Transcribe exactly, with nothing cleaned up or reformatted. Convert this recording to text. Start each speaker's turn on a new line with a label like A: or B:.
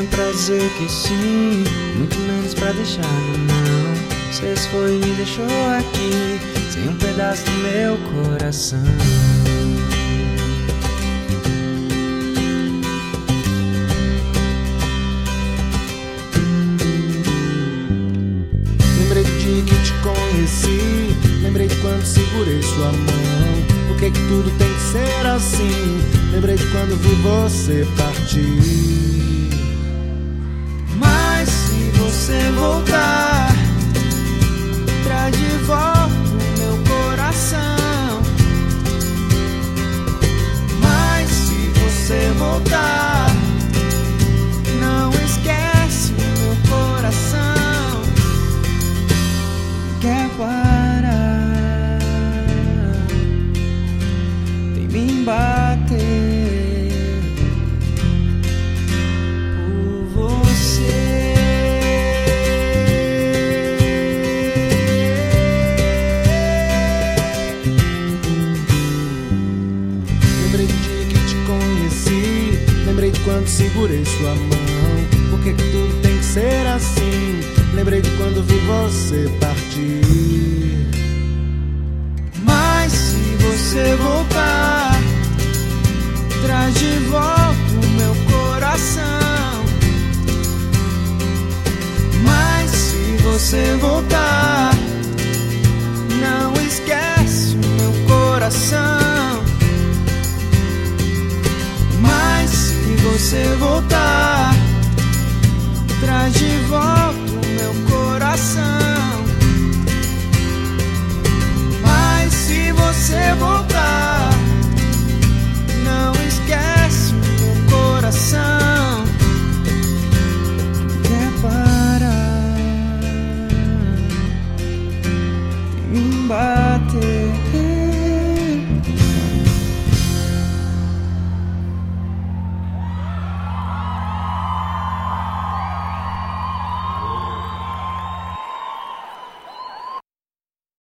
A: pra dizer que sim, muito menos pra deixar na mão. Cê se foi e me deixou aqui, sem um pedaço do meu coração.
B: Lembrei do dia que te conheci, lembrei de quando segurei sua mão. Por que que tudo tem que ser assim? Lembrei de quando vi você partir.
A: Mas se você voltar, traz de volta o meu coração. Mas se você voltar, não esquece o meu coração. Quer parar, tem me bater por você.
B: Lembrei do dia que te conheci, lembrei de quando segurei sua mão. Por que que tudo tem que ser assim? Lembrei de quando vi você partir.
A: Mas se você voltar, traz de volta o meu coração. Mas se você voltar, não esquece o meu coração. Mas se você voltar, traz de volta o meu coração. Mas se você voltar, não esquece o meu coração. Quer parar, tem me embaixo.